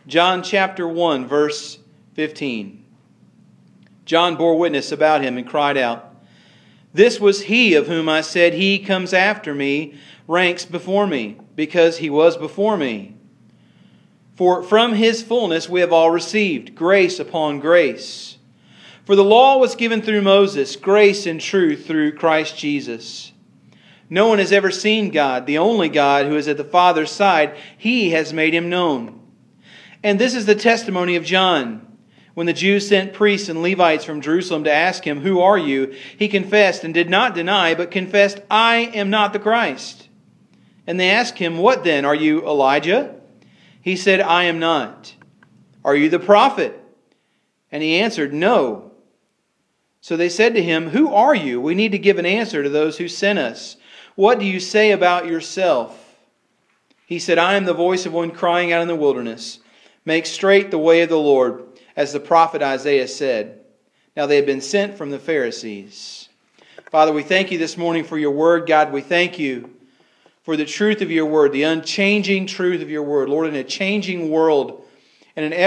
John chapter 1, verse 15. John bore witness about him and cried out, "This was he of whom I said, He comes after me, ranks before me, because he was before me. For from his fullness we have all received grace upon grace. For the law was given through Moses, grace and truth through Christ Jesus. No one has ever seen God, the only God who is at the Father's side. He has made Him known. And this is the testimony of John. When the Jews sent priests and Levites from Jerusalem to ask him, 'Who are you?' he confessed and did not deny, but confessed, 'I am not the Christ.' And they asked him, 'What then? Are you Elijah?' He said, 'I am not.' 'Are you the prophet?' And he answered, 'No.' So they said to him, 'Who are you? We need to give an answer to those who sent us. What do you say about yourself?' He said, 'I am the voice of one crying out in the wilderness, make straight the way of the Lord, as the prophet Isaiah said.' Now they had been sent from the Pharisees." Father, we thank you this morning for your word. God, we thank you for the truth of your word, the unchanging truth of your word. Lord, in a changing world, in an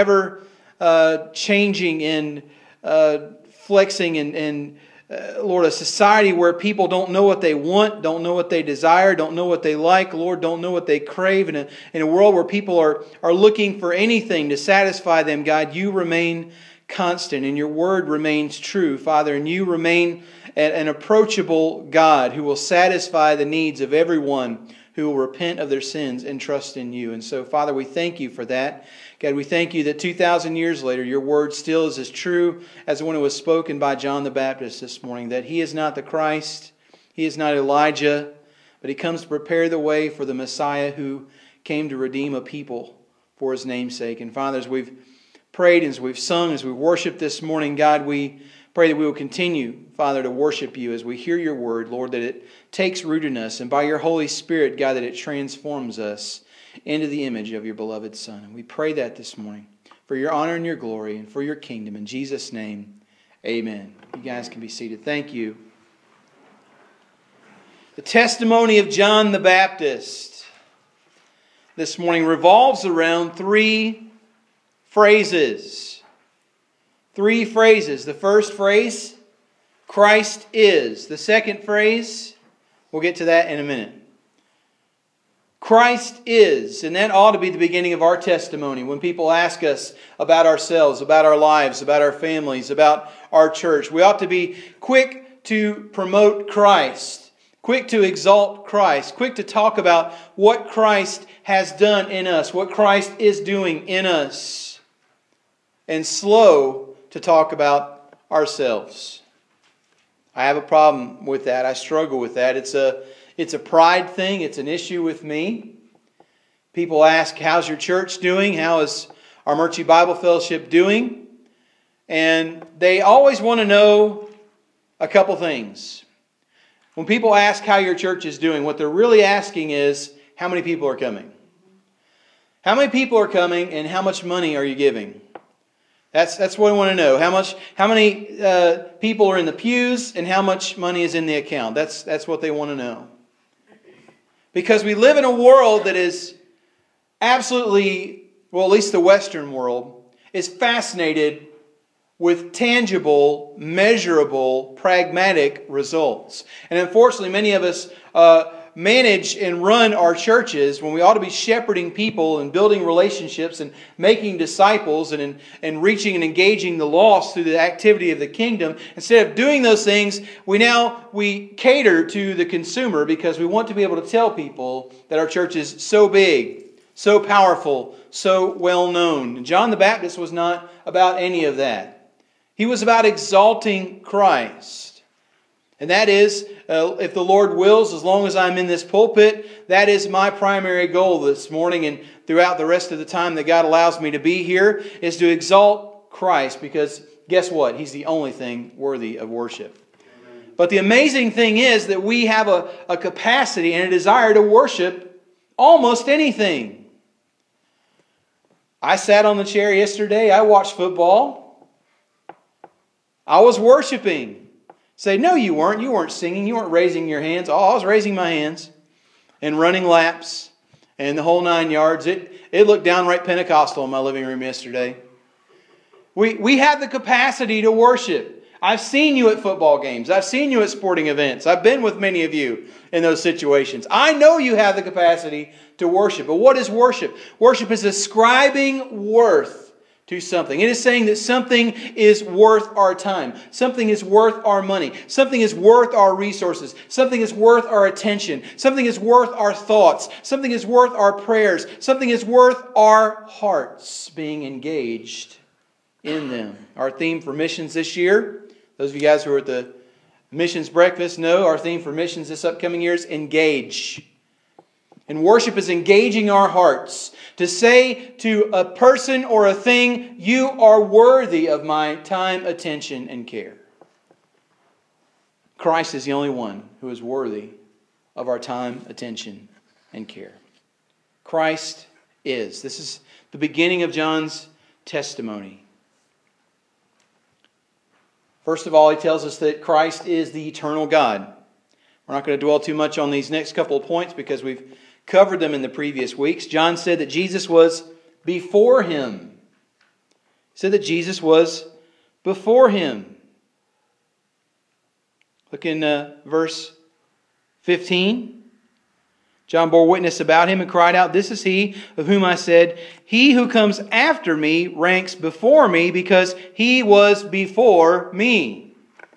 ever-changing and flexing and Lord, a society where people don't know what they want, don't know what they desire, don't know what they like, Lord, don't know what they crave. In a world where people are looking for anything to satisfy them, God, you remain constant and your word remains true, Father, and you remain an approachable God who will satisfy the needs of everyone who will repent of their sins and trust in you. And so, Father, we thank you for that. God, we thank you that 2,000 years later, your word still is as true as when it was spoken by John the Baptist this morning, that he is not the Christ, he is not Elijah, but he comes to prepare the way for the Messiah who came to redeem a people for his name's sake. And Father, as we've prayed, as we've sung, as we worshiped this morning, God, we pray that we will continue, Father, to worship you as we hear your word, Lord, that it takes root in us, and by your Holy Spirit, God, that it transforms us into the image of your beloved Son. And we pray that this morning for your honor and your glory and for your kingdom. In Jesus' name, amen. You guys can be seated. Thank you. The testimony of John the Baptist this morning revolves around three phrases. Three phrases. The first phrase, Christ is. The second phrase, we'll get to that in a minute. Christ is, and that ought to be the beginning of our testimony when people ask us about ourselves, about our lives, about our families, about our church. We ought to be quick to promote Christ, quick to exalt Christ, quick to talk about what Christ has done in us, what Christ is doing in us, and slow to talk about ourselves. I have a problem with that. I struggle with that. It's a pride thing. It's an issue with me. People ask, how's your church doing? How is our Murchie Bible Fellowship doing? And they always want to know a couple things. When people ask how your church is doing, what they're really asking is, how many people are coming? How many people are coming and how much money are you giving? That's what I want to know. How many people are in the pews and how much money is in the account? That's what they want to know. Because we live in a world that is absolutely, well, at least the Western world, is fascinated with tangible, measurable, pragmatic results. And unfortunately, many of us manage and run our churches when we ought to be shepherding people and building relationships and making disciples and reaching and engaging the lost through the activity of the kingdom. Instead of doing those things, we cater to the consumer because we want to be able to tell people that our church is so big, so powerful, so well known. John the Baptist was not about any of that. He was about exalting Christ. And that is, if the Lord wills, as long as I'm in this pulpit, that is my primary goal this morning and throughout the rest of the time that God allows me to be here, is to exalt Christ, because guess what? He's the only thing worthy of worship. Amen. But the amazing thing is that we have a capacity and a desire to worship almost anything. I sat on the chair yesterday. I watched football. I was worshiping. Say, no, you weren't. You weren't singing. You weren't raising your hands. Oh, I was raising my hands and running laps and the whole 9 yards. It looked downright Pentecostal in my living room yesterday. We have the capacity to worship. I've seen you at football games. I've seen you at sporting events. I've been with many of you in those situations. I know you have the capacity to worship. But what is worship? Worship is ascribing worth to something. It is saying that something is worth our time. Something is worth our money. Something is worth our resources. Something is worth our attention. Something is worth our thoughts. Something is worth our prayers. Something is worth our hearts being engaged in them. Our theme for missions this year, those of you guys who are at the missions breakfast know our theme for missions this upcoming year is engage. And worship is engaging our hearts to say to a person or a thing, you are worthy of my time, attention, and care. Christ is the only one who is worthy of our time, attention, and care. Christ is. This is the beginning of John's testimony. First of all, he tells us that Christ is the eternal God. We're not going to dwell too much on these next couple of points because we've covered them in the previous weeks. John said that Jesus was before him. He said that Jesus was before him. Look in verse 15. John bore witness about him and cried out, "This is he of whom I said, he who comes after me ranks before me because he was before me."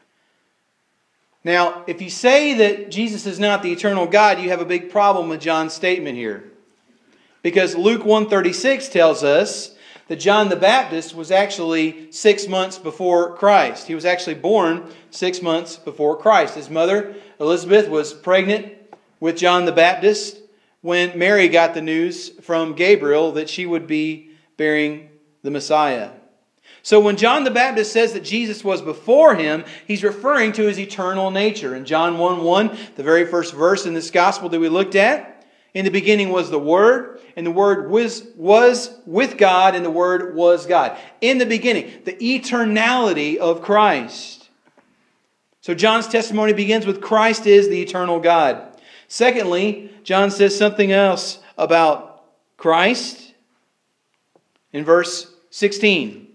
Now, if you say that Jesus is not the eternal God, you have a big problem with John's statement here. Because Luke 1:36 tells us that John the Baptist was actually 6 months before Christ. He was actually born 6 months before Christ. His mother, Elizabeth, was pregnant with John the Baptist when Mary got the news from Gabriel that she would be bearing the Messiah. So when John the Baptist says that Jesus was before him, he's referring to his eternal nature. In John 1:1, the very first verse in this gospel that we looked at, in the beginning was the Word, and the Word was with God, and the Word was God. In the beginning, the eternality of Christ. So John's testimony begins with Christ is the eternal God. Secondly, John says something else about Christ in verse 16.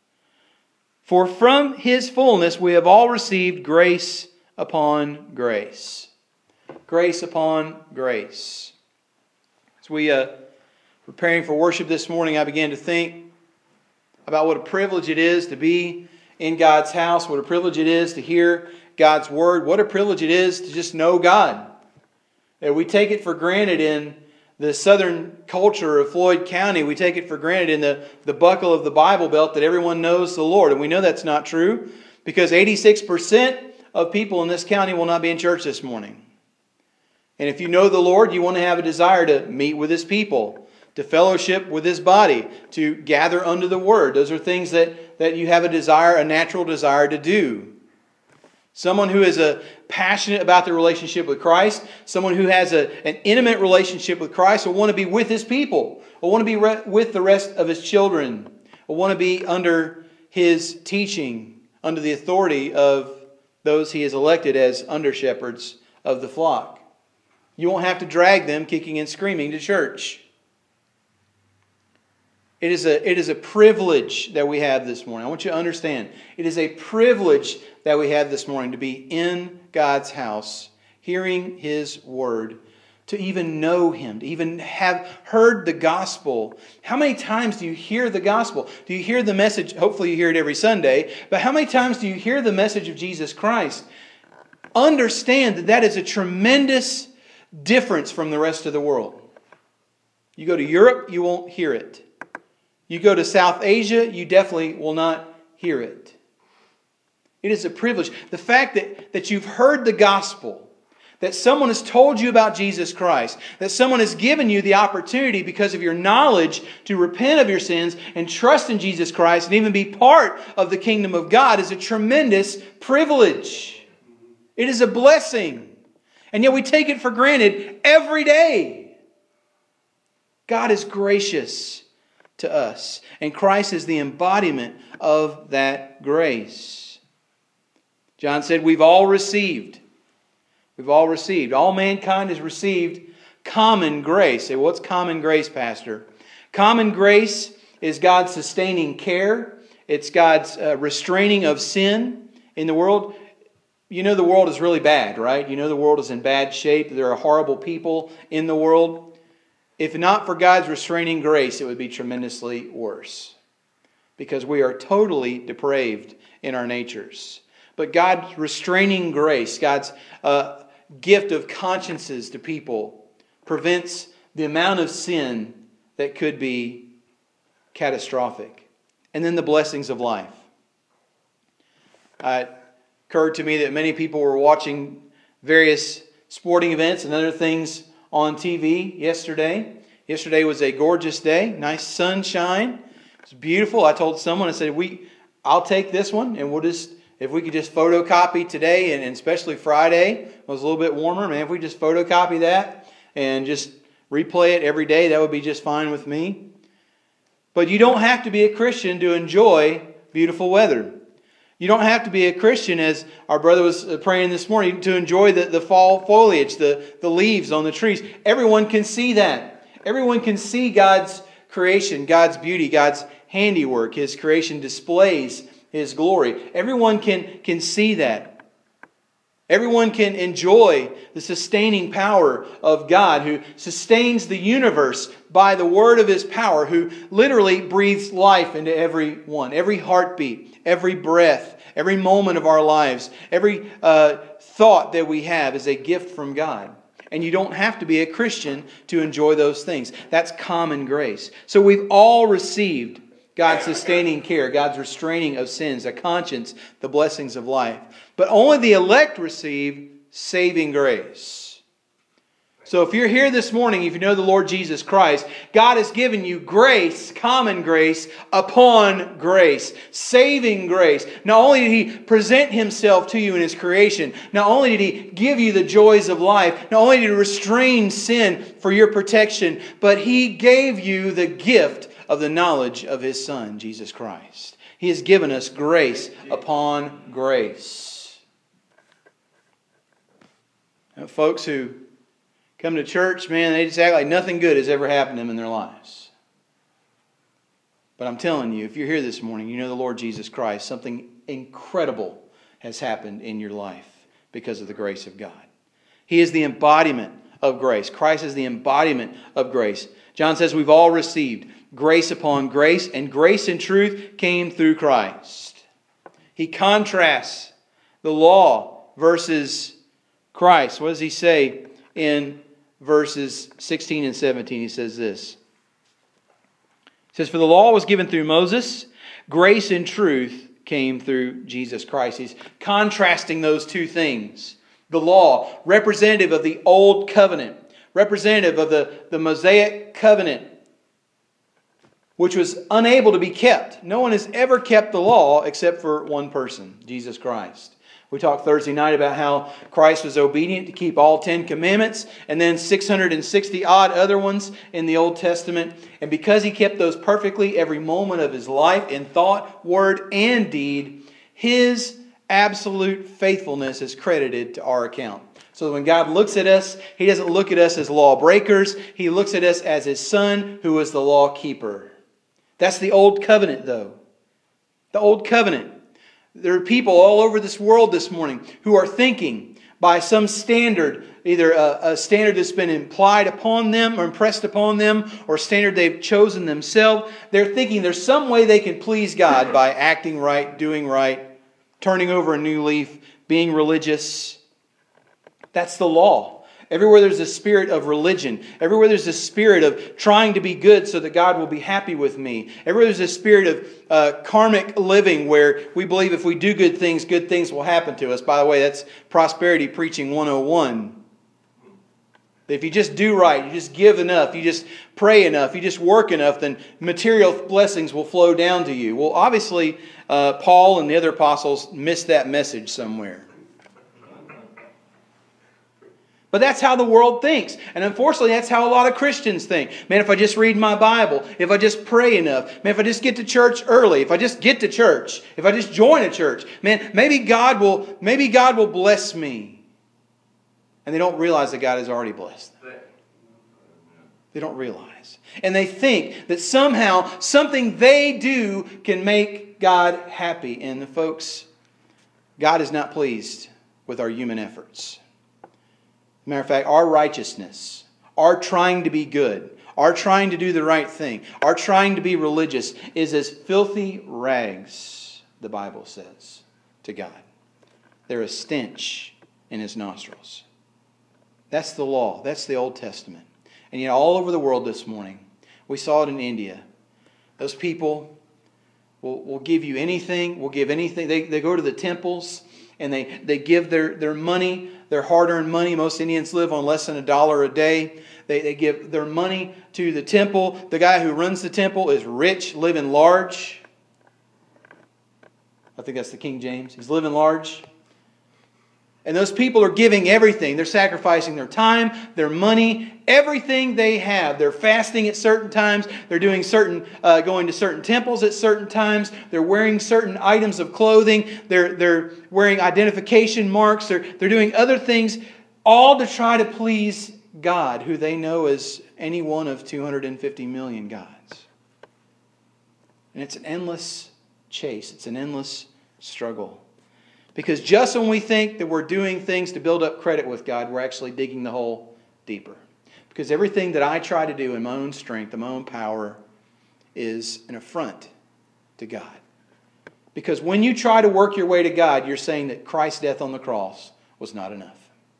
For from His fullness we have all received grace upon grace. Grace upon grace. As we preparing for worship this morning, I began to think about what a privilege it is to be in God's house, what a privilege it is to hear God's Word, what a privilege it is to just know God. We take it for granted in the southern culture of Floyd County. We take it for granted in the buckle of the Bible Belt that everyone knows the Lord. And we know that's not true because 86% of people in this county will not be in church this morning. And if you know the Lord, you want to have a desire to meet with His people, to fellowship with His body, to gather under the Word. Those are things that you have a natural desire to do. Someone who is passionate about their relationship with Christ, someone who has an intimate relationship with Christ will want to be with His people, will want to be with the rest of His children, will want to be under His teaching, under the authority of those He has elected as under-shepherds of the flock. You won't have to drag them kicking and screaming to church. It is a privilege that we have this morning. I want you to understand. It is a privilege that we have this morning to be in God's house, hearing His Word, to even know Him, to even have heard the gospel. How many times do you hear the gospel? Do you hear the message? Hopefully you hear it every Sunday. But how many times do you hear the message of Jesus Christ? Understand that is a tremendous difference from the rest of the world. You go to Europe, you won't hear it. You go to South Asia, you definitely will not hear it. It is a privilege. The fact that you've heard the gospel, that someone has told you about Jesus Christ, that someone has given you the opportunity because of your knowledge to repent of your sins and trust in Jesus Christ and even be part of the kingdom of God is a tremendous privilege. It is a blessing. And yet we take it for granted every day. God is gracious to us. And Christ is the embodiment of that grace. John said we've all received. We've all received. All mankind has received common grace. Say, what's common grace, Pastor? Common grace is God's sustaining care. It's God's restraining of sin in the world. You know the world is really bad, right? You know the world is in bad shape. There are horrible people in the world. If not for God's restraining grace, it would be tremendously worse. Because we are totally depraved in our natures. But God's restraining grace, God's gift of consciences to people, prevents the amount of sin that could be catastrophic. And then the blessings of life. It occurred to me that many people were watching various sporting events and other things on TV yesterday. Yesterday was a gorgeous day, nice sunshine. It's beautiful. I told someone, I said, I'll take this one, and we'll just, if we could just photocopy today, and especially Friday, it was a little bit warmer, man, if we just photocopy that and just replay it every day, that would be just fine with me. But you don't have to be a Christian to enjoy beautiful weather. You don't have to be a Christian, as our brother was praying this morning, to enjoy the fall foliage, the leaves on the trees. Everyone can see that. Everyone can see God's creation, God's beauty, God's handiwork. His creation displays His glory. Everyone can see that. Everyone can enjoy the sustaining power of God, who sustains the universe by the word of His power, who literally breathes life into everyone. Every heartbeat, every breath, every moment of our lives, every thought that we have is a gift from God. And you don't have to be a Christian to enjoy those things. That's common grace. So we've all received God's sustaining care, God's restraining of sins, a conscience, the blessings of life. But only the elect receive saving grace. So if you're here this morning, if you know the Lord Jesus Christ, God has given you grace, common grace, upon grace, saving grace. Not only did He present Himself to you in His creation, not only did He give you the joys of life, not only did He restrain sin for your protection, but He gave you the gift of the knowledge of His Son, Jesus Christ. He has given us grace upon grace. Now, folks who come to church, man, they just act like nothing good has ever happened to them in their lives. But I'm telling you, if you're here this morning, you know the Lord Jesus Christ, something incredible has happened in your life because of the grace of God. He is the embodiment of grace. Christ is the embodiment of grace. John says we've all received grace upon grace, and grace and truth came through Christ. He contrasts the law versus Christ. What does he say in verses 16 and 17? He says this. He says, "For the law was given through Moses, grace and truth came through Jesus Christ." He's contrasting those two things. The law, representative of the old covenant, representative of the Mosaic covenant, which was unable to be kept. No one has ever kept the law except for one person, Jesus Christ. We talked Thursday night about how Christ was obedient to keep all 10 commandments and then 660 odd other ones in the Old Testament. And because He kept those perfectly every moment of His life in thought, word, and deed, His absolute faithfulness is credited to our account. So when God looks at us, He doesn't look at us as lawbreakers. He looks at us as His Son, who is the law keeper. That's the Old Covenant, though. The Old Covenant. There are people all over this world this morning who are thinking by some standard, either a standard that's been implied upon them or impressed upon them, or a standard they've chosen themselves. They're thinking there's some way they can please God by acting right, doing right, turning over a new leaf, being religious. That's the law. Everywhere there's a spirit of religion. Everywhere there's a spirit of trying to be good so that God will be happy with me. Everywhere there's a spirit of karmic living where we believe if we do good things will happen to us. By the way, that's prosperity preaching 101. If you just do right, you just give enough, you just pray enough, you just work enough, then material blessings will flow down to you. Well, obviously, Paul and the other apostles missed that message somewhere. But that's how the world thinks. And unfortunately, that's how a lot of Christians think. Man, if I just read my Bible, if I just pray enough, man, if I just get to church early, if I just get to church, if I just join a church, man, maybe God will bless me. And they don't realize that God has already blessed them. They don't realize. And they think that somehow something they do can make God happy. And folks, God is not pleased with our human efforts. Matter of fact, our righteousness, our trying to be good, our trying to do the right thing, our trying to be religious is as filthy rags, the Bible says, to God. They're a stench in His nostrils. That's the law. That's the Old Testament. And yet all over the world this morning, we saw it in India. Those people will give you anything, will give anything. They go to the temples and they give their money, their hard-earned money. Most Indians live on less than $1 a day. They give their money to the temple. The guy who runs the temple is rich, living large. I think that's the King James. He's living large. And those people are giving everything. They're sacrificing their time, their money, everything they have. They're fasting at certain times. They're doing going to certain temples at certain times. They're wearing certain items of clothing. They're wearing identification marks. They're doing other things, all to try to please God, who they know is any one of 250 million gods. And it's an endless chase. It's an endless struggle. Because just when we think that we're doing things to build up credit with God, we're actually digging the hole deeper. Because everything that I try to do in my own strength, in my own power, is an affront to God. Because when you try to work your way to God, you're saying that Christ's death on the cross was not enough.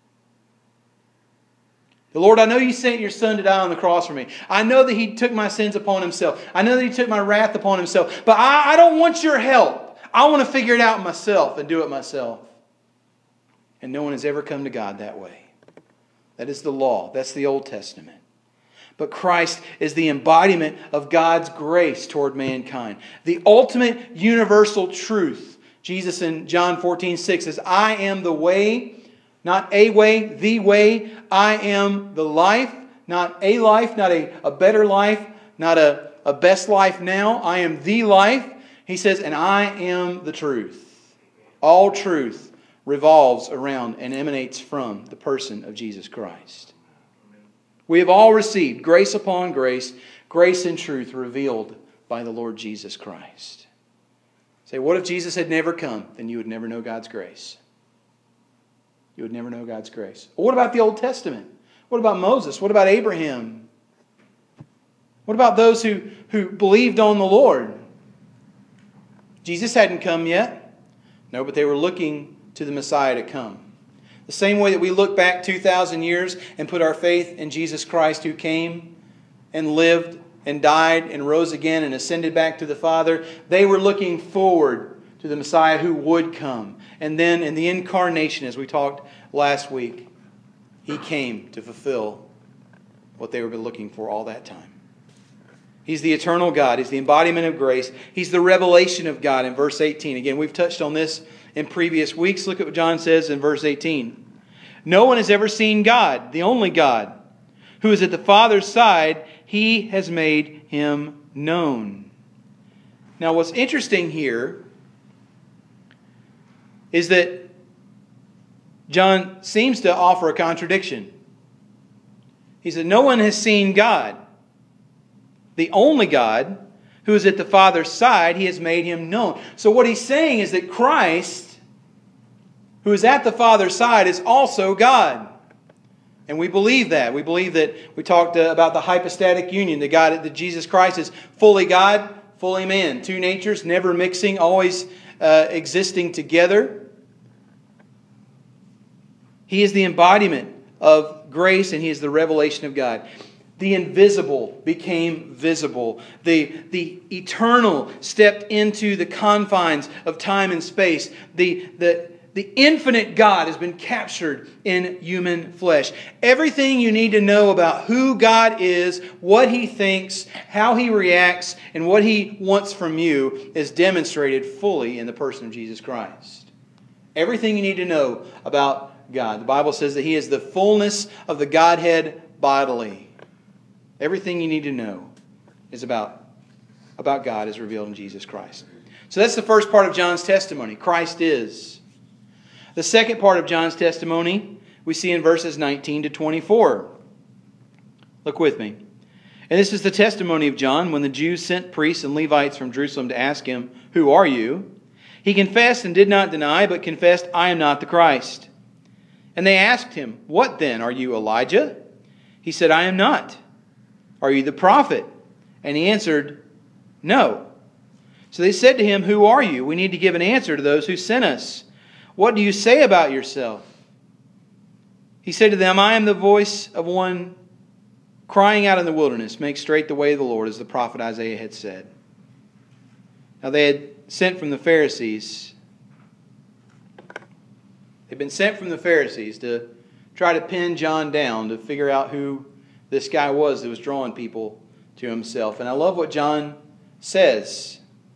The Lord, I know you sent your Son to die on the cross for me. I know that He took my sins upon Himself. I know that He took my wrath upon Himself. But I don't want your help. I want to figure it out myself and do it myself. And no one has ever come to God that way. That is the law. That's the Old Testament. But Christ is the embodiment of God's grace toward mankind. The ultimate universal truth. Jesus in John 14:6 says, I am the way, not a way, the way. I am the life, not a better life, not a best life now. I am the life. He says, and I am the truth. All truth revolves around and emanates from the person of Jesus Christ. We have all received grace upon grace, grace and truth revealed by the Lord Jesus Christ. Say, what if Jesus had never come? Then you would never know God's grace. You would never know God's grace. Well, what about the Old Testament? What about Moses? What about Abraham? What about those who believed on the Lord? Jesus hadn't come yet. No, but they were looking to the Messiah to come. The same way that we look back 2,000 years and put our faith in Jesus Christ, who came and lived and died and rose again and ascended back to the Father, they were looking forward to the Messiah who would come. And then in the incarnation, as we talked last week, He came to fulfill what they were looking for all that time. He's the eternal God. He's the embodiment of grace. He's the revelation of God in verse 18. Again, we've touched on this in previous weeks. Look at what John says in verse 18. No one has ever seen God, the only God, who is at the Father's side. He has made Him known. Now, what's interesting here is that John seems to offer a contradiction. He said, no one has seen God. The only God who is at the Father's side, He has made Him known. So what he's saying is that Christ, who is at the Father's side, is also God. And we believe that. We believe that we talked about the hypostatic union. That Jesus Christ is fully God, fully man. Two natures, never mixing, always existing together. He is the embodiment of grace, and He is the revelation of God. The invisible became visible. The eternal stepped into the confines of time and space. The infinite God has been captured in human flesh. Everything you need to know about who God is, what He thinks, how He reacts, and what He wants from you is demonstrated fully in the person of Jesus Christ. Everything you need to know about God. The Bible says that He is the fullness of the Godhead bodily. Everything you need to know is about God is revealed in Jesus Christ. So that's the first part of John's testimony. Christ is. The second part of John's testimony we see in verses 19 to 24. Look with me. And this is the testimony of John when the Jews sent priests and Levites from Jerusalem to ask him, "Who are you?" He confessed and did not deny, but confessed, "I am not the Christ." And they asked him, "What then? Are you Elijah?" He said, "I am not." "Are you the prophet?" And he answered, "No." So they said to him, "Who are you? We need to give an answer to those who sent us. What do you say about yourself?" He said to them, "I am the voice of one crying out in the wilderness, 'Make straight the way of the Lord,' as the prophet Isaiah had said." Now they had sent from the Pharisees. They'd been sent from the Pharisees to try to pin John down, to figure out who this guy was that was drawing people to himself. And I love what John says.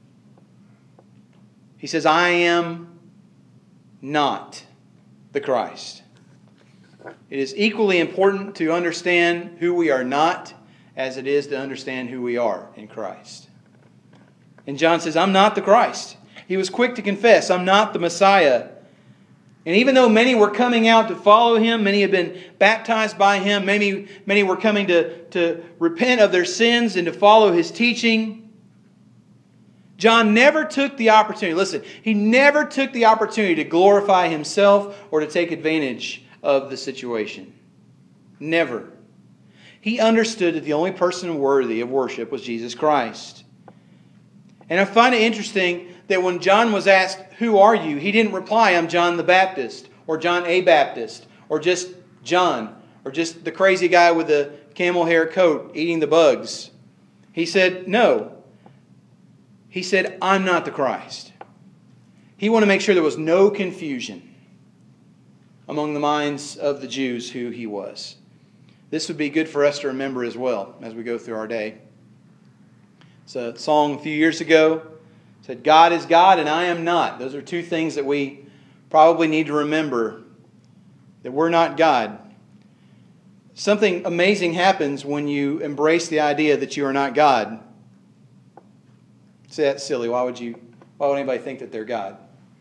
He says, "I am not the Christ." It is equally important to understand who we are not as it is to understand who we are in Christ. And John says, "I'm not the Christ." He was quick to confess, "I'm not the Messiah." And even though many were coming out to follow him, many had been baptized by him, many were coming to repent of their sins and to follow his teaching, John never took the opportunity, listen, he never took the opportunity to glorify himself or to take advantage of the situation. Never. He understood that the only person worthy of worship was Jesus Christ. And I find it interesting that when John was asked, "Who are you?" he didn't reply, "I'm John the Baptist," or John a Baptist, or just John, or just the crazy guy with the camel hair coat eating the bugs. He said, no. He said, "I'm not the Christ." He wanted to make sure there was no confusion among the minds of the Jews who he was. This would be good for us to remember as well as we go through our day. It's a song a few years ago. It said, "God is God and I am not." Those are two things that we probably need to remember, that we're not God. Something amazing happens when you embrace the idea that you are not God. Say, that's silly. Why would anybody think that they're God?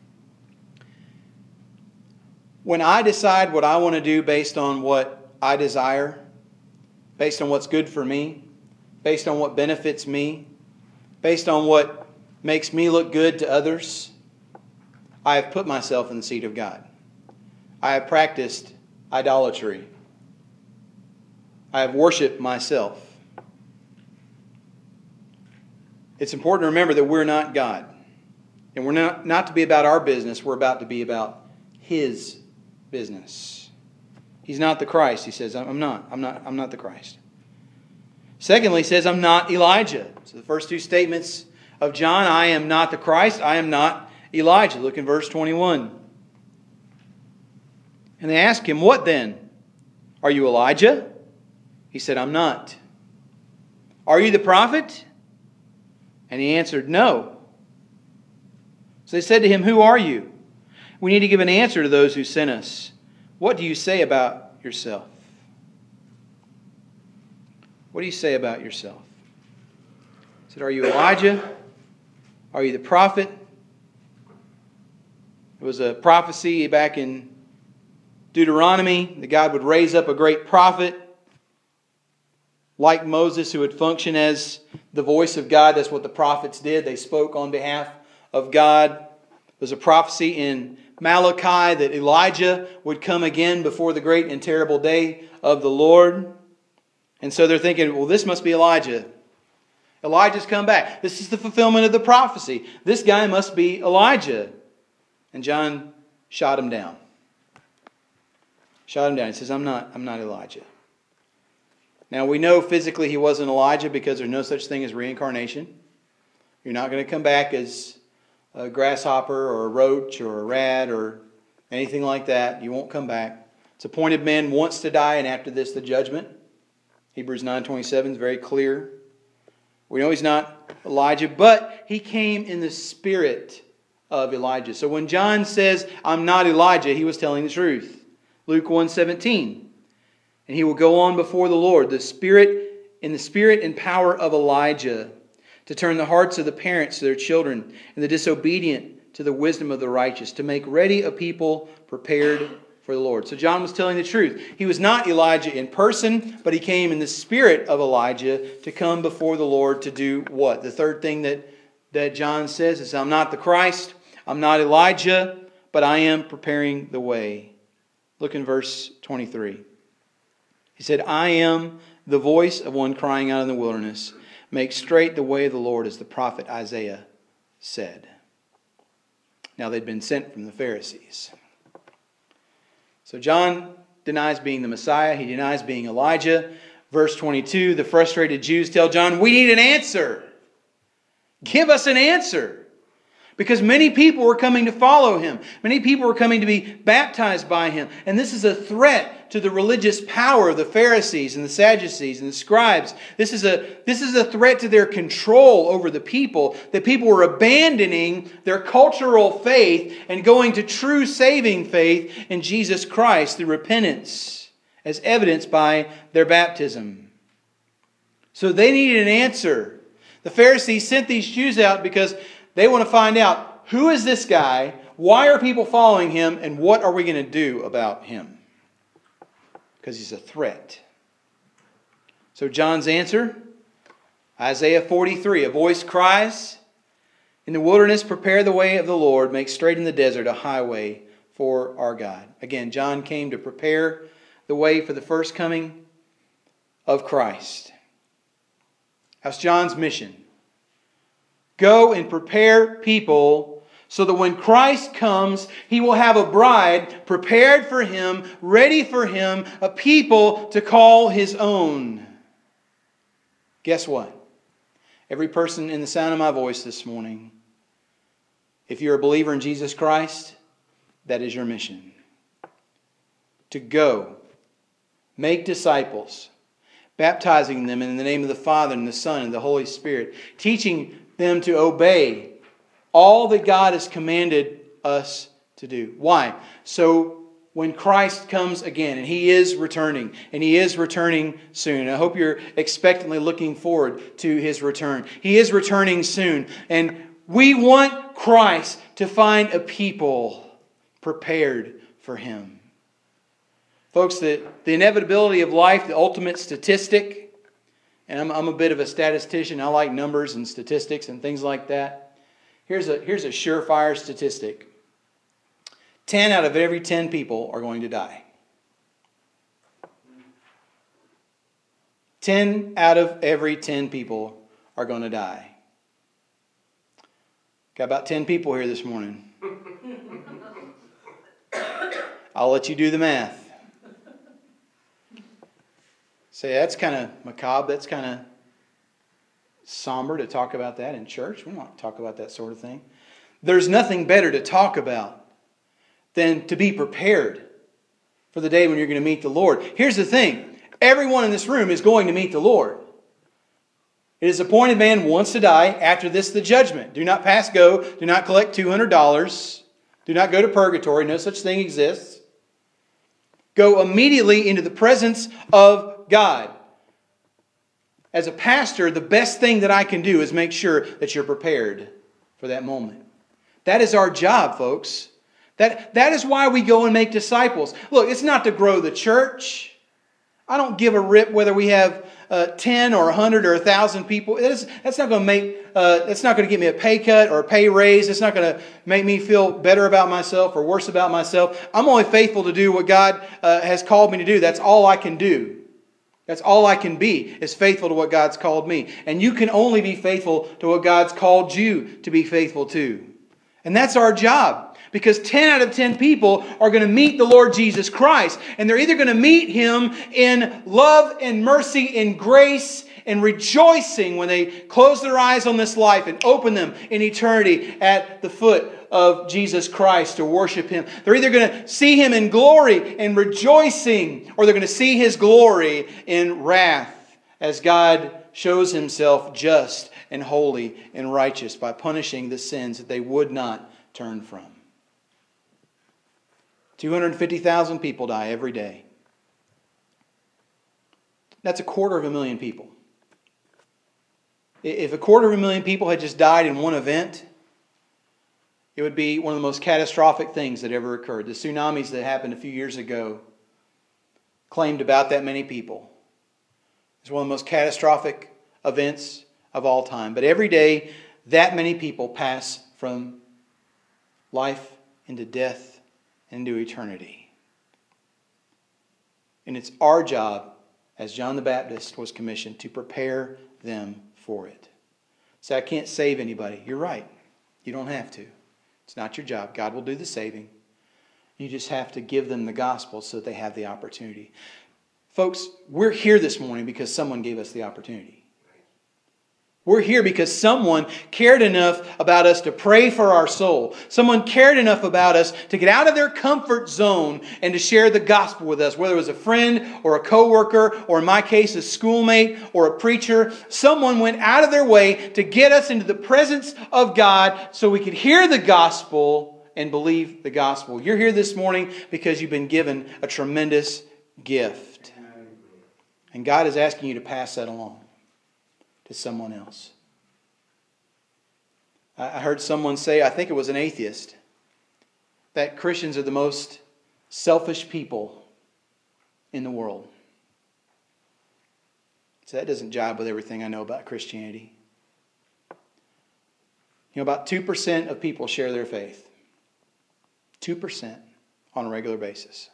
When I decide what I want to do based on what I desire, based on what's good for me, based on what benefits me, based on what makes me look good to others, I have put myself in the seat of God. I have practiced idolatry. I have worshipped myself. It's important to remember that we're not God. And we're not to be about our business. We're about to be about His business. He's not the Christ. He says, I'm not the Christ. Secondly, he says, "I'm not Elijah." So the first two statements of John, I am not the Christ, I am not Elijah. Look in verse 21. And they ask him, "What then? Are you Elijah?" He said, "I'm not." "Are you the prophet?" And he answered, "No." So they said to him, "Who are you? We need to give an answer to those who sent us. What do you say about yourself?" What do you say about yourself? He said, "Are you Elijah? Are you the prophet?" It was a prophecy back in Deuteronomy that God would raise up a great prophet like Moses who would function as the voice of God. That's what the prophets did. They spoke on behalf of God. There's a prophecy in Malachi that Elijah would come again before the great and terrible day of the Lord. And so they're thinking, well, this must be Elijah. Elijah's come back. This is the fulfillment of the prophecy. This guy must be Elijah. And John shot him down. Shot him down. He says, I'm not Elijah. Now we know physically he wasn't Elijah because there's no such thing as reincarnation. You're not going to come back as a grasshopper or a roach or a rat or anything like that. You won't come back. It's appointed man once to die, and after this the judgment. Hebrews 9:27 is very clear. We know he's not Elijah, but he came in the spirit of Elijah. So when John says, I'm not Elijah, he was telling the truth. Luke 1:17. And he will go on before the Lord, in the spirit and power of Elijah, to turn the hearts of the parents to their children, and the disobedient to the wisdom of the righteous, to make ready a people prepared for the Lord. So John was telling the truth. He was not Elijah in person, but he came in the spirit of Elijah to come before the Lord to do what? The third thing that John says is, I'm not the Christ, I'm not Elijah, but I am preparing the way. Look in verse 23. He said, I am the voice of one crying out in the wilderness, make straight the way of the Lord, as the prophet Isaiah said. Now they'd been sent from the Pharisees. So John denies being the Messiah. He denies being Elijah. Verse 22, the frustrated Jews tell John, we need an answer. Give us an answer. Because many people were coming to follow him. Many people were coming to be baptized by him. And this is a threat to the religious power of the Pharisees and the Sadducees and the scribes. This is a threat to their control over the people. That people were abandoning their cultural faith and going to true saving faith in Jesus Christ through repentance, as evidenced by their baptism. So they needed an answer. The Pharisees sent these Jews out because they want to find out, who is this guy? Why are people following him? And what are we going to do about him? Because he's a threat. So John's answer, Isaiah 43, a voice cries, in the wilderness prepare the way of the Lord, make straight in the desert a highway for our God. Again, John came to prepare the way for the first coming of Christ. That's John's mission. Go and prepare people so that when Christ comes, He will have a bride prepared for Him, ready for Him, a people to call His own. Guess what? Every person in the sound of my voice this morning, if you're a believer in Jesus Christ, that is your mission. To go, make disciples, baptizing them in the name of the Father and the Son and the Holy Spirit, teaching them to obey all that God has commanded us to do. Why? So when Christ comes again, and He is returning, and He is returning soon. I hope you're expectantly looking forward to His return. He is returning soon, and we want Christ to find a people prepared for Him. Folks, the inevitability of life, the ultimate statistic, and I'm a bit of a statistician. I like numbers and statistics and things like that. Here's a surefire statistic. 10 out of every 10 people are going to die. 10 out of every 10 people are going to die. Got about 10 people here this morning. I'll let you do the math. Say, that's kind of macabre. That's kind of somber to talk about that in church. We don't talk about that sort of thing. There's nothing better to talk about than to be prepared for the day when you're going to meet the Lord. Here's the thing. Everyone in this room is going to meet the Lord. It is appointed man once to die, after this the judgment. Do not pass go. Do not collect $200. Do not go to purgatory. No such thing exists. Go immediately into the presence of God. As a pastor, the best thing that I can do is make sure that you're prepared for that moment. That is our job, folks. That is why we go and make disciples. Look, it's not to grow the church. I don't give a rip whether we have 10 or 100 or 1,000 people. That's not going to get me a pay cut or a pay raise. It's not going to make me feel better about myself or worse about myself. I'm only faithful to do what God has called me to do. That's all I can do. That's all I can be, is faithful to what God's called me. And you can only be faithful to what God's called you to be faithful to. And that's our job. Because 10 out of 10 people are going to meet the Lord Jesus Christ. And they're either going to meet Him in love and mercy and grace and rejoicing when they close their eyes on this life and open them in eternity at the foot of Jesus Christ to worship Him. They're either going to see Him in glory and rejoicing, or they're going to see His glory in wrath as God shows Himself just and holy and righteous by punishing the sins that they would not turn from. 250,000 people die every day. That's 250,000 people. If 250,000 people had just died in one event, It would be one of the most catastrophic things that ever occurred. The tsunamis that happened a few years ago claimed about that many people. It's one of the most catastrophic events of all time. But every day, that many people pass from life into death into eternity. And it's our job, as John the Baptist was commissioned, to prepare them for it. Say, I can't save anybody. You're right. You don't have to. It's not your job. God will do the saving. You just have to give them the gospel so that they have the opportunity. Folks, we're here this morning because someone gave us the opportunity. We're here because someone cared enough about us to pray for our soul. Someone cared enough about us to get out of their comfort zone and to share the gospel with us. Whether it was a friend or a coworker, or in my case, a schoolmate or a preacher. Someone went out of their way to get us into the presence of God so we could hear the gospel and believe the gospel. You're here this morning because you've been given a tremendous gift. And God is asking you to pass that along to someone else. I heard someone say, I think it was an atheist, that Christians are the most selfish people in the world. So that doesn't jibe with everything I know about Christianity. About 2% of people share their faith. 2% on a regular basis.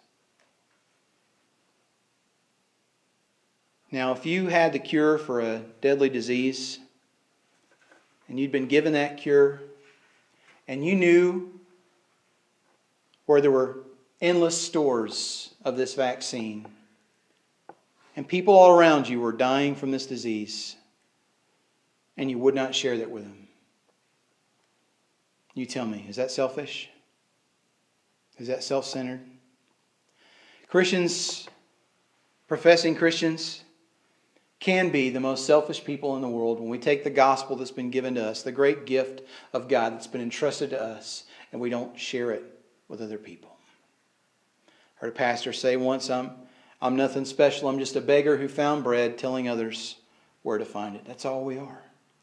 Now, if you had the cure for a deadly disease, and you'd been given that cure, and you knew where there were endless stores of this vaccine, and people all around you were dying from this disease, and you would not share that with them, you tell me, is that selfish? Is that self-centered? Christians, professing Christians, can be the most selfish people in the world when we take the gospel that's been given to us, the great gift of God that's been entrusted to us, and we don't share it with other people. I heard a pastor say once, I'm nothing special. I'm just a beggar who found bread, telling others where to find it. That's all we are.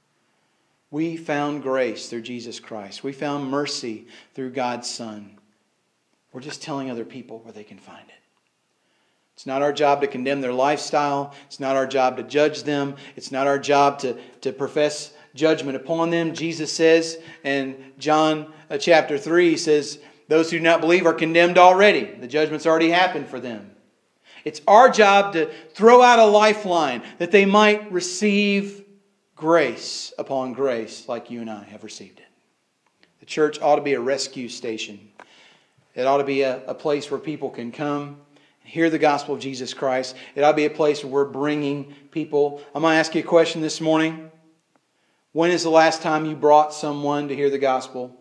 We found grace through Jesus Christ. We found mercy through God's Son. We're just telling other people where they can find it. It's not our job to condemn their lifestyle. It's not our job to judge them. It's not our job to profess judgment upon them. Jesus says in John chapter 3, He says, those who do not believe are condemned already. The judgment's already happened for them. It's our job to throw out a lifeline that they might receive grace upon grace like you and I have received it. The church ought to be a rescue station. It ought to be a place where people can come hear the gospel of Jesus Christ. It ought to be a place where we're bringing people. I'm going to ask you a question this morning. When is the last time you brought someone to hear the gospel?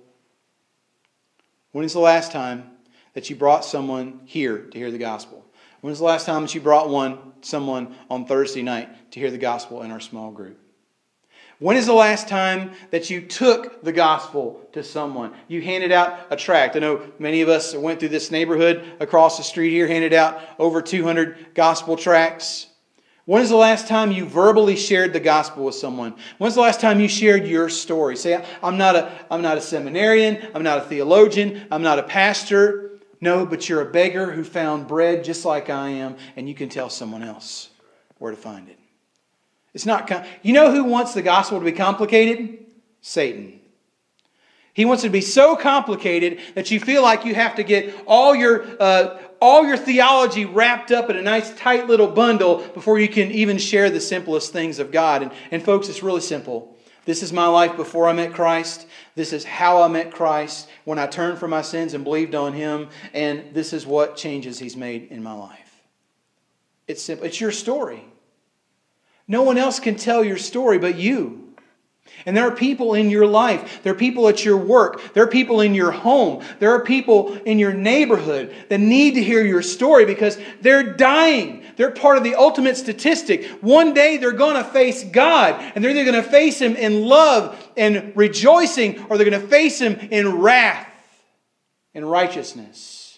When is the last time that you brought someone here to hear the gospel? When is the last time that you brought someone on Thursday night to hear the gospel in our small group? When is the last time that you took the gospel to someone? You handed out a tract. I know many of us went through this neighborhood across the street here, handed out over 200 gospel tracts. When is the last time you verbally shared the gospel with someone? When's the last time you shared your story? Say, I'm not a seminarian, I'm not a theologian, I'm not a pastor. No, but you're a beggar who found bread just like I am, and you can tell someone else where to find it. It's not. You know who wants the gospel to be complicated? Satan. He wants it to be so complicated that you feel like you have to get all your theology wrapped up in a nice tight little bundle before you can even share the simplest things of God. And folks, it's really simple. This is my life before I met Christ. This is how I met Christ when I turned from my sins and believed on Him. And this is what changes He's made in my life. It's simple. It's your story. No one else can tell your story but you. And there are people in your life. There are people at your work. There are people in your home. There are people in your neighborhood that need to hear your story because they're dying. They're part of the ultimate statistic. One day they're going to face God. And they're either going to face Him in love and rejoicing, or they're going to face Him in wrath and righteousness.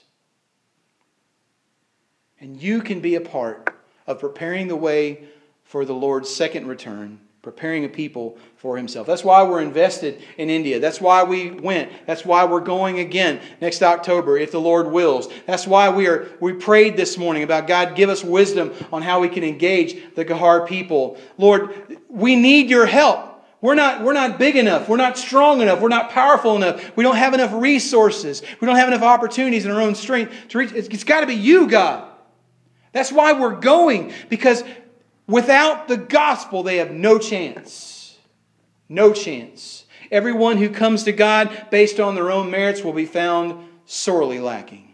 And you can be a part of preparing the way for the Lord's second return, preparing a people for Himself. That's why we're invested in India. That's why we went. That's why we're going again next October, if the Lord wills. That's why we prayed this morning about God, give us wisdom on how we can engage the Gahar people. Lord, we need Your help. We're not big enough. We're not strong enough. We're not powerful enough. We don't have enough resources. We don't have enough opportunities in our own strength to reach. It's got to be You, God. That's why we're going, because without the gospel, they have no chance. No chance. Everyone who comes to God based on their own merits will be found sorely lacking.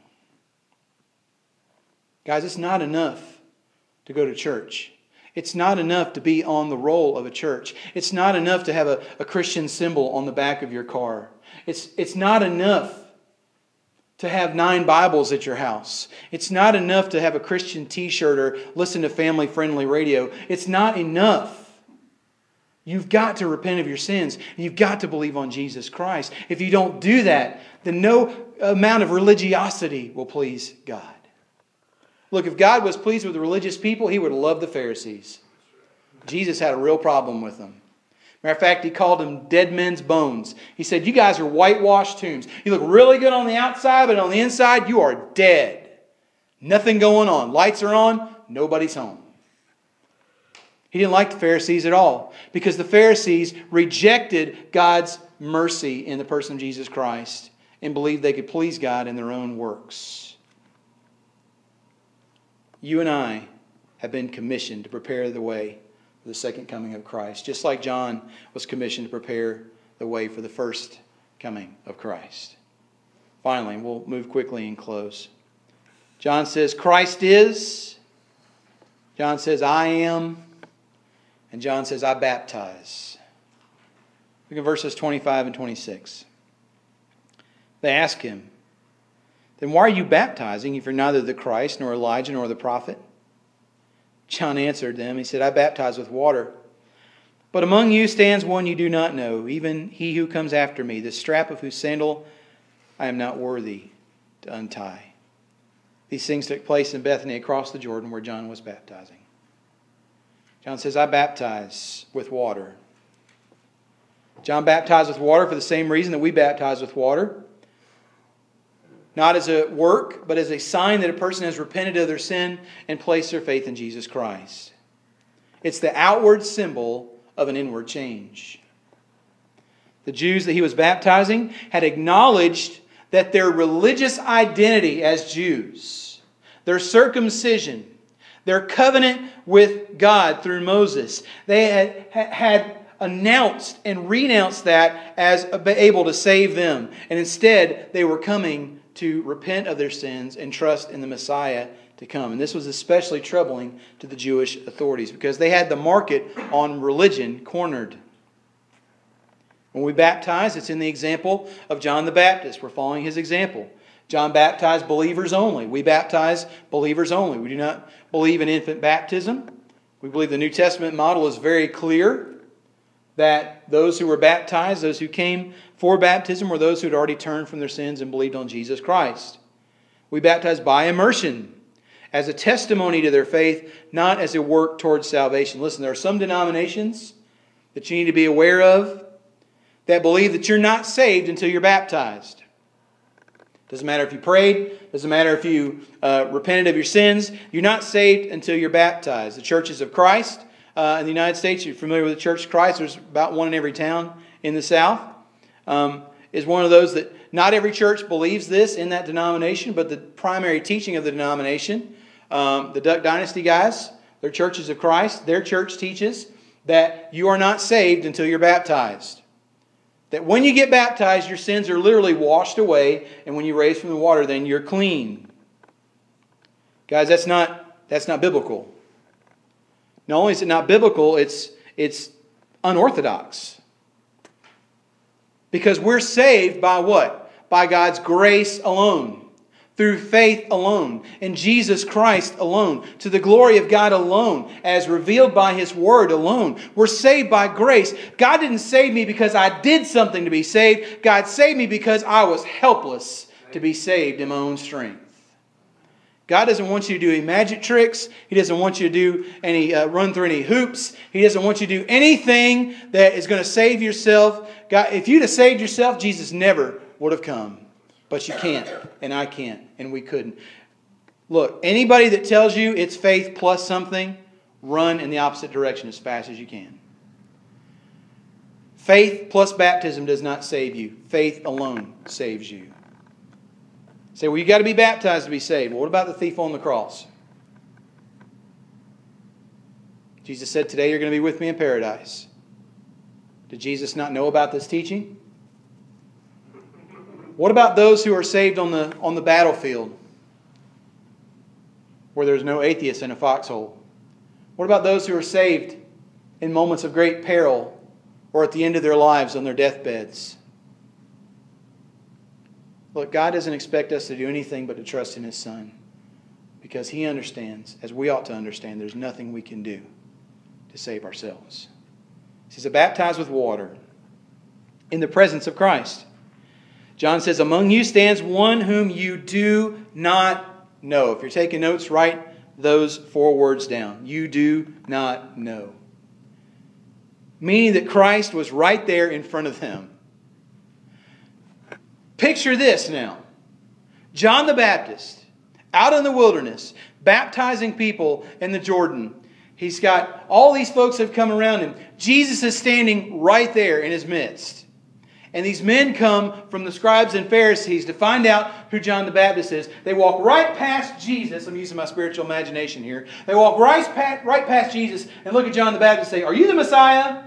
Guys, it's not enough to go to church. It's not enough to be on the roll of a church. It's not enough to have a Christian symbol on the back of your car. It's not enough to have 9 Bibles at your house. It's not enough to have a Christian t-shirt or listen to family-friendly radio. It's not enough. You've got to repent of your sins. You've got to believe on Jesus Christ. If you don't do that, then no amount of religiosity will please God. Look, if God was pleased with the religious people, He would have loved the Pharisees. Jesus had a real problem with them. Matter of fact, He called them dead men's bones. He said, you guys are whitewashed tombs. You look really good on the outside, but on the inside, you are dead. Nothing going on. Lights are on, nobody's home. He didn't like the Pharisees at all, because the Pharisees rejected God's mercy in the person of Jesus Christ and believed they could please God in their own works. You and I have been commissioned to prepare the way for the second coming of Christ, just like John was commissioned to prepare the way for the first coming of Christ. Finally, we'll move quickly and close. John says, Christ is. John says, I am. And John says, I baptize. Look at verses 25 and 26. They ask him, then why are you baptizing if you're neither the Christ, nor Elijah, nor the prophet? John answered them, he said, I baptize with water. But among you stands one you do not know, even he who comes after me, the strap of whose sandal I am not worthy to untie. These things took place in Bethany across the Jordan where John was baptizing. John says, I baptize with water. John baptized with water for the same reason that we baptize with water. Not as a work, but as a sign that a person has repented of their sin and placed their faith in Jesus Christ. It's the outward symbol of an inward change. The Jews that he was baptizing had acknowledged that their religious identity as Jews, their circumcision, their covenant with God through Moses, they had announced and renounced that as able to save them. And instead, they were coming to repent of their sins and trust in the Messiah to come. And this was especially troubling to the Jewish authorities because they had the market on religion cornered. When we baptize, it's in the example of John the Baptist. We're following his example. John baptized believers only. We baptize believers only. We do not believe in infant baptism. We believe the New Testament model is very clear that those who were baptized, those who came for baptism, were those who had already turned from their sins and believed on Jesus Christ. We baptize by immersion as a testimony to their faith, not as a work towards salvation. Listen, there are some denominations that you need to be aware of that believe that you're not saved until you're baptized. Doesn't matter if you prayed. Doesn't matter if you repented of your sins. You're not saved until you're baptized. The churches of Christ in the United States, you're familiar with the Church of Christ. There's about one in every town in the South. Is one of those that not every church believes this in that denomination, but the primary teaching of the denomination, the Duck Dynasty guys, their Churches of Christ, their church teaches that you are not saved until you're baptized. That when you get baptized, your sins are literally washed away, and when you raise from the water, then you're clean. Guys, that's not biblical. Not only is it not biblical, it's unorthodox. Because we're saved by what? By God's grace alone. Through faith alone. In Jesus Christ alone. To the glory of God alone. As revealed by His Word alone. We're saved by grace. God didn't save me because I did something to be saved. God saved me because I was helpless to be saved in my own strength. God doesn't want you to do any magic tricks. He doesn't want you to do any run through any hoops. He doesn't want you to do anything that is going to save yourself. God, if you'd have saved yourself, Jesus never would have come. But you can't, and I can't, and we couldn't. Look, anybody that tells you it's faith plus something, run in the opposite direction as fast as you can. Faith plus baptism does not save you. Faith alone saves you. Say, well, you got to be baptized to be saved. Well, what about the thief on the cross? Jesus said, today you're going to be with me in paradise. Did Jesus not know about this teaching? What about those who are saved on the battlefield, where there's no atheists in a foxhole? What about those who are saved in moments of great peril or at the end of their lives on their deathbeds? Look, God doesn't expect us to do anything but to trust in His Son, because He understands, as we ought to understand, there's nothing we can do to save ourselves. He says, baptized with water in the presence of Christ. John says, among you stands one whom you do not know. If you're taking notes, write those 4 words down. You do not know. Meaning that Christ was right there in front of them. Picture this now. John the Baptist, out in the wilderness, baptizing people in the Jordan. He's got all these folks have come around him. Jesus is standing right there in his midst. And these men come from the scribes and Pharisees to find out who John the Baptist is. They walk right past Jesus. I'm using my spiritual imagination here. They walk right past Jesus and look at John the Baptist and say, are you the Messiah?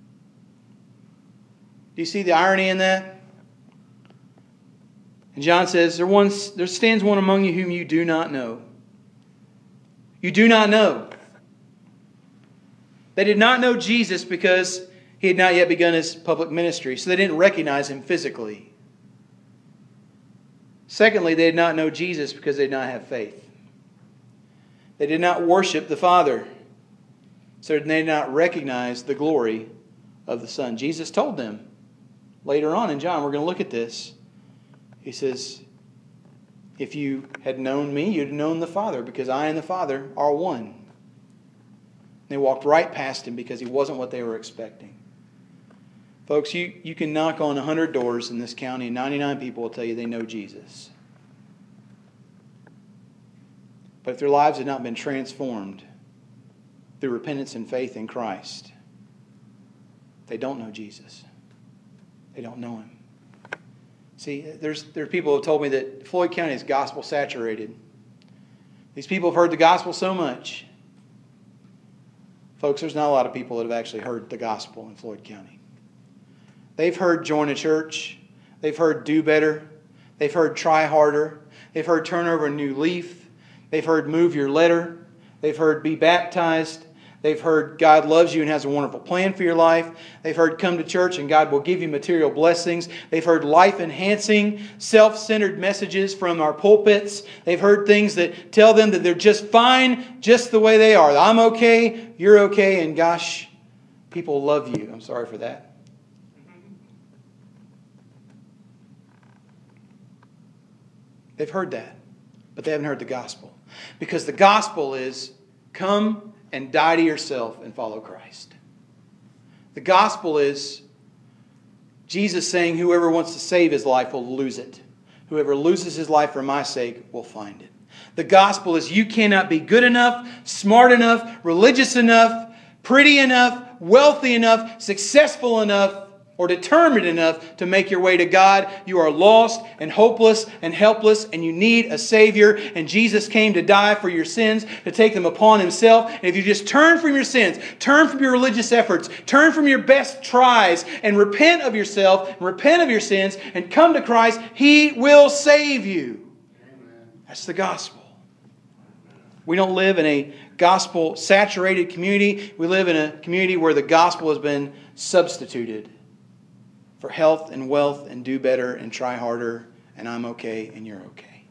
Do you see the irony in that? And John says, there stands one among you whom you do not know. You do not know. They did not know Jesus because He had not yet begun His public ministry, so they didn't recognize Him physically. Secondly, they did not know Jesus because they did not have faith. They did not worship the Father, so they did not recognize the glory of the Son. Jesus told them later on in John, we're going to look at this. He says, if you had known me, you'd have known the Father, because I and the Father are one. They walked right past Him because He wasn't what they were expecting. Folks, you can knock on 100 doors in this county and 99 people will tell you they know Jesus. But if their lives had not been transformed through repentance and faith in Christ, they don't know Jesus. They don't know Him. See, there are people who have told me that Floyd County is gospel saturated. These people have heard the gospel so much. Folks, there's not a lot of people that have actually heard the gospel in Floyd County. They've heard join a church. They've heard do better. They've heard try harder. They've heard turn over a new leaf. They've heard move your letter. They've heard be baptized. They've heard God loves you and has a wonderful plan for your life. They've heard come to church and God will give you material blessings. They've heard life-enhancing, self-centered messages from our pulpits. They've heard things that tell them that they're just fine just the way they are. I'm okay, you're okay, and gosh, people love you. I'm sorry for that. They've heard that, but they haven't heard the gospel. Because the gospel is, come and die to yourself and follow Christ. The gospel is Jesus saying whoever wants to save his life will lose it. Whoever loses his life for my sake will find it. The gospel is you cannot be good enough, smart enough, religious enough, pretty enough, wealthy enough, successful enough, or determined enough to make your way to God. You are lost and hopeless and helpless, and you need a Savior. And Jesus came to die for your sins, to take them upon Himself. And if you just turn from your sins, turn from your religious efforts, turn from your best tries, and repent of yourself, and repent of your sins, and come to Christ, He will save you. Amen. That's the gospel. We don't live in a gospel-saturated community. We live in a community where the gospel has been substituted for health and wealth and do better and try harder and I'm okay and you're okay.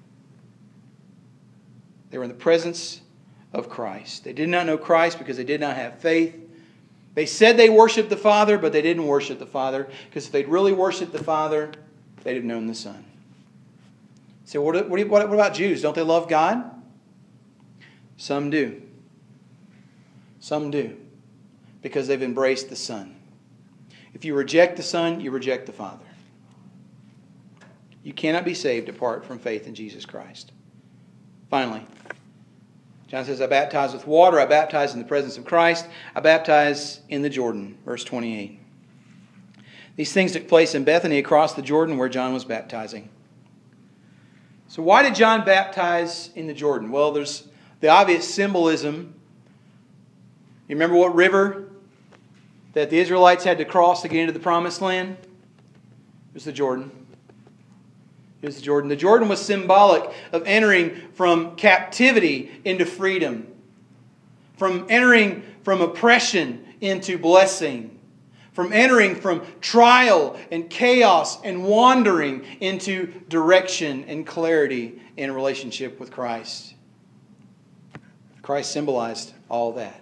They were in the presence of Christ. They did not know Christ because they did not have faith. They said they worshiped the Father, but they didn't worship the Father, because if they'd really worshiped the Father, they'd have known the Son. So what about Jews? Don't they love God? Some do. Some do. Because they've embraced the Son. If you reject the Son, you reject the Father. You cannot be saved apart from faith in Jesus Christ. Finally, John says, I baptize with water. I baptize in the presence of Christ. I baptize in the Jordan. Verse 28. These things took place in Bethany across the Jordan where John was baptizing. So why did John baptize in the Jordan? Well, there's the obvious symbolism. You remember what river that the Israelites had to cross to get into the Promised Land? It was the Jordan. It was the Jordan. The Jordan was symbolic of entering from captivity into freedom. From entering from oppression into blessing. From entering from trial and chaos and wandering into direction and clarity in a relationship with Christ. Christ symbolized all that.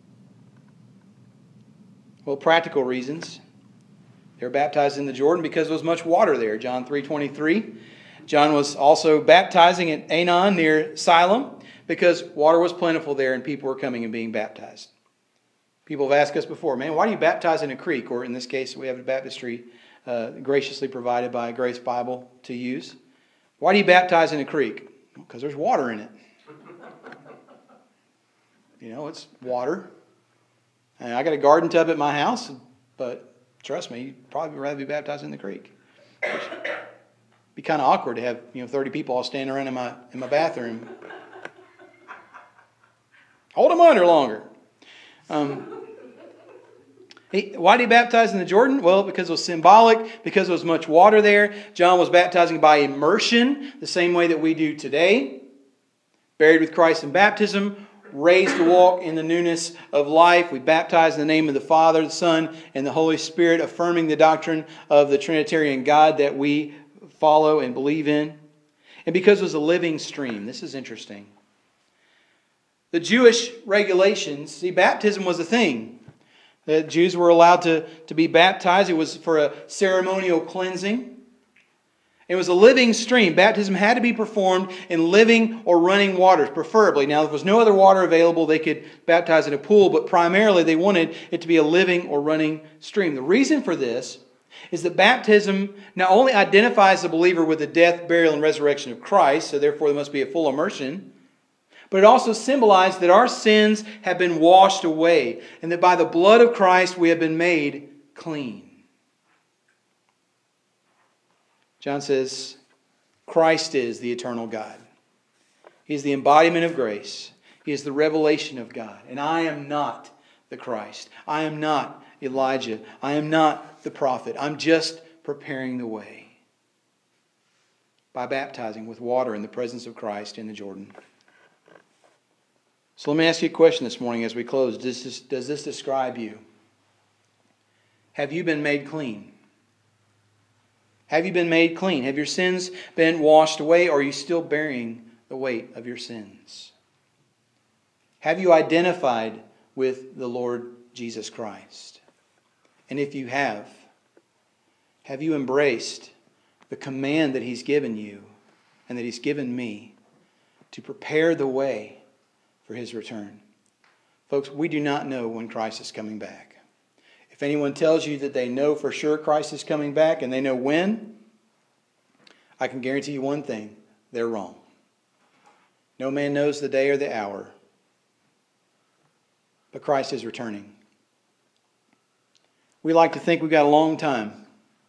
Well, practical reasons. They were baptized in the Jordan because there was much water there. John 3:23. John was also baptizing at Aenon near Siloam because water was plentiful there and people were coming and being baptized. People have asked us before, man, why do you baptize in a creek? Or in this case, we have a baptistry graciously provided by Grace Bible to use. Why do you baptize in a creek? Because there's water in it. You know, it's water. And I got a garden tub at my house, but trust me, you'd probably rather be baptized in the creek. It'd be kind of awkward to have 30 people all standing around in my bathroom. Hold them under longer. Why did he baptize in the Jordan? Well, because it was symbolic, because there was much water there. John was baptizing by immersion, the same way that we do today. Buried with Christ in baptism, raised to walk in the newness of life. We baptize in the name of the Father, the Son, and the Holy Spirit, affirming the doctrine of the Trinitarian God that we follow and believe in. And because it was a living stream. This is interesting. The Jewish regulations, see, baptism was a thing. The Jews were allowed to be baptized. It was for a ceremonial cleansing. It was a living stream. Baptism had to be performed in living or running waters, preferably. Now, if there was no other water available, they could baptize in a pool, but primarily they wanted it to be a living or running stream. The reason for this is that baptism not only identifies the believer with the death, burial, and resurrection of Christ, so therefore there must be a full immersion, but it also symbolized that our sins have been washed away, and that by the blood of Christ we have been made clean. John says, Christ is the eternal God. He is the embodiment of grace. He is the revelation of God. And I am not the Christ. I am not Elijah. I am not the prophet. I'm just preparing the way by baptizing with water in the presence of Christ in the Jordan. So let me ask you a question this morning as we close. Does this describe you? Have you been made clean? Have you been made clean? Have your sins been washed away, or are you still bearing the weight of your sins? Have you identified with the Lord Jesus Christ? And if you have you embraced the command that He's given you and that He's given me to prepare the way for His return? Folks, we do not know when Christ is coming back. If anyone tells you that they know for sure Christ is coming back and they know when, I can guarantee you one thing: they're wrong. No man knows the day or the hour, but Christ is returning. We like to think we've got a long time.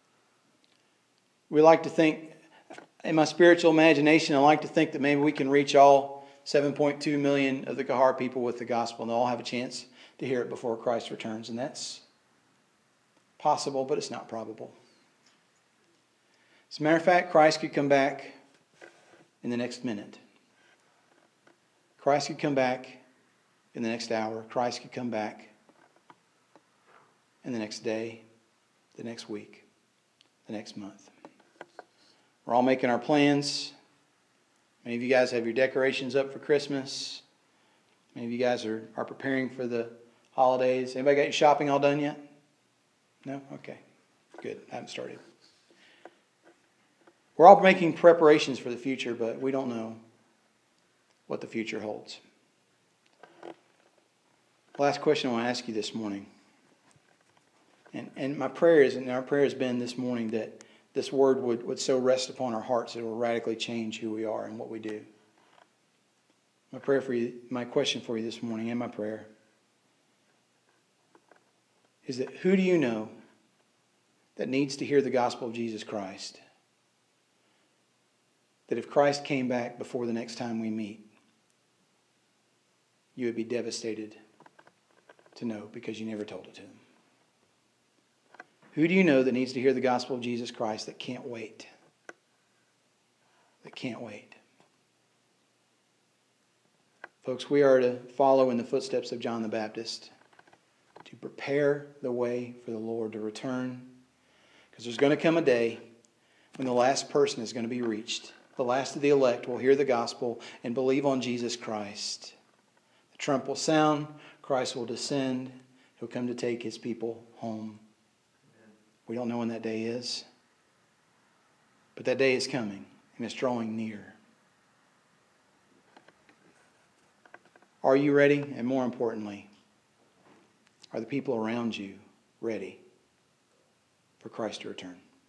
We like to think, in my spiritual imagination, I like to think that maybe we can reach all 7.2 million of the Kahar people with the gospel and they'll all have a chance to hear it before Christ returns. And that's possible, but it's not probable. As a matter of fact, Christ could come back in the next minute. Christ could come back in the next hour. Christ could come back in the next day, the next week, the next month. We're all making our plans. Many of you guys have your decorations up for Christmas. Many of you guys are preparing for the holidays. Anybody got your shopping all done yet? No? Okay. Good. I haven't started. We're all making preparations for the future, but we don't know what the future holds. Last question I want to ask you this morning. And my prayer is, and our prayer has been this morning, that this word would so rest upon our hearts that it will radically change who we are and what we do. My prayer for you, my question for you this morning, and my prayer, is that who do you know that needs to hear the gospel of Jesus Christ? That if Christ came back before the next time we meet, you would be devastated to know because you never told it to him. Who do you know that needs to hear the gospel of Jesus Christ that can't wait? That can't wait. Folks, we are to follow in the footsteps of John the Baptist, to prepare the way for the Lord to return. Because there's going to come a day when the last person is going to be reached. The last of the elect will hear the gospel and believe on Jesus Christ. The trump will sound, Christ will descend, he'll come to take his people home. We don't know when that day is, but that day is coming and it's drawing near. Are you ready? And more importantly, are the people around you ready for Christ to return?